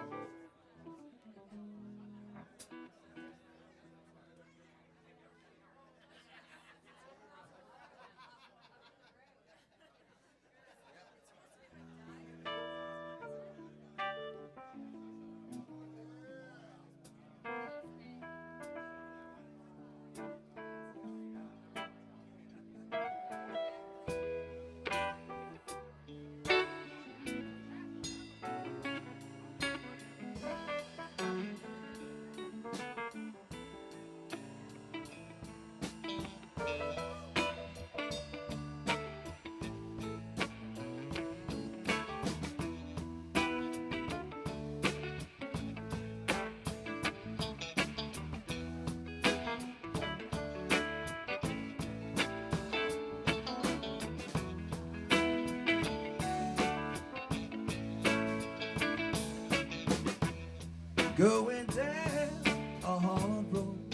Going down a hard road.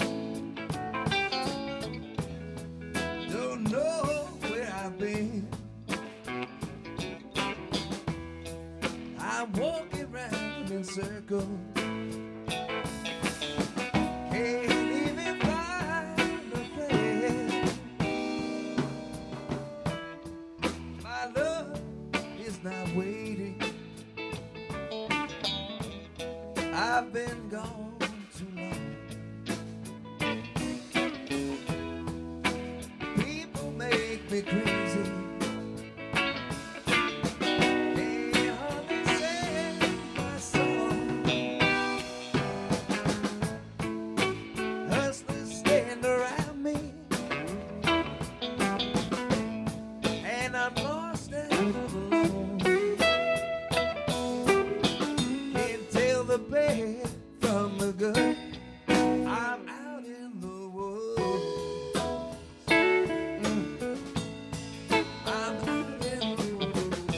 Don't know where I've been. I'm walking round in circles. Can't even find a friend. My love is not waiting. I've been gone too long. People make me crazy. Can't hardly sing my song. Hustlers stand around me, and I'm lost and alone. Can't tell the bad from the good. I'm out in the woods. I'm out in the woods.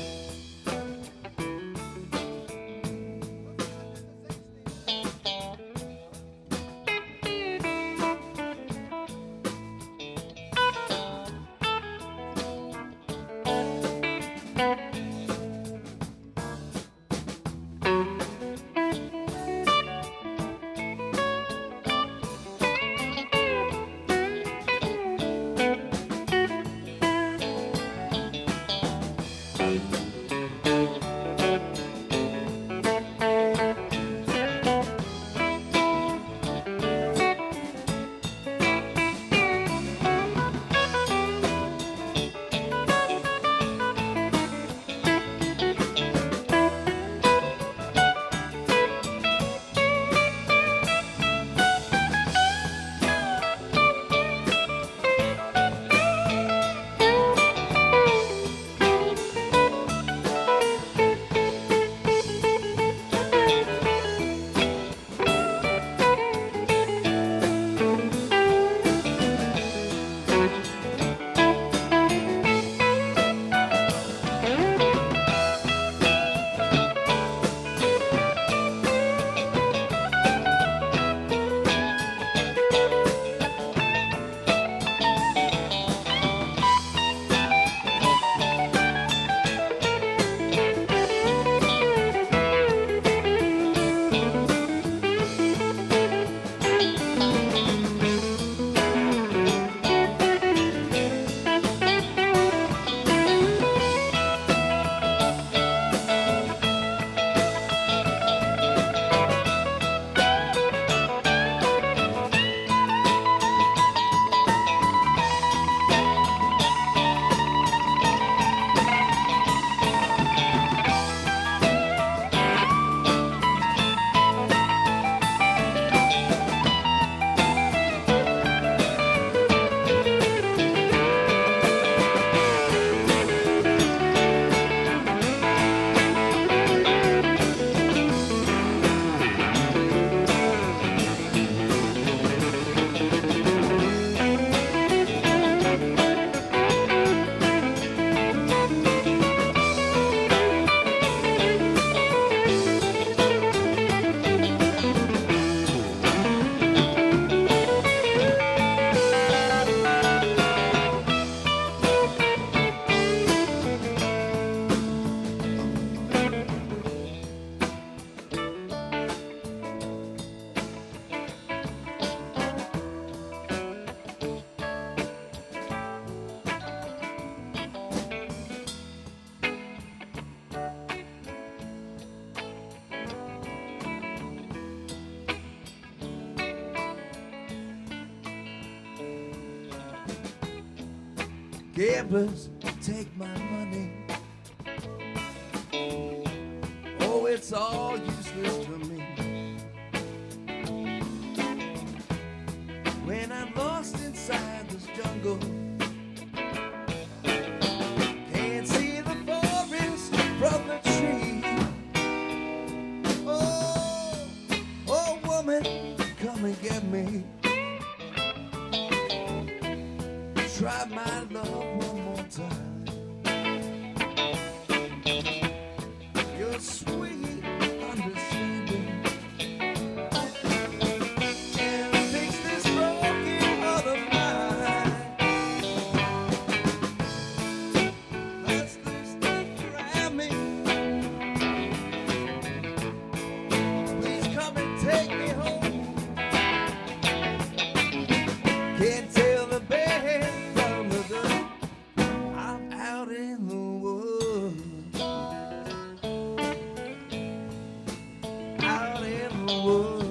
Gamblers take my money. Oh, it's all useless to me. When I'm lost inside this jungle, can't see the forest from the tree. Oh, oh woman, come and get me. Try my love one more time. Your sweet understanding can fix this broken heart of mine. Let's this thing around me. Please come and take me home. Can't tell the bad from the good. I'm out in the woods. Out in the woods.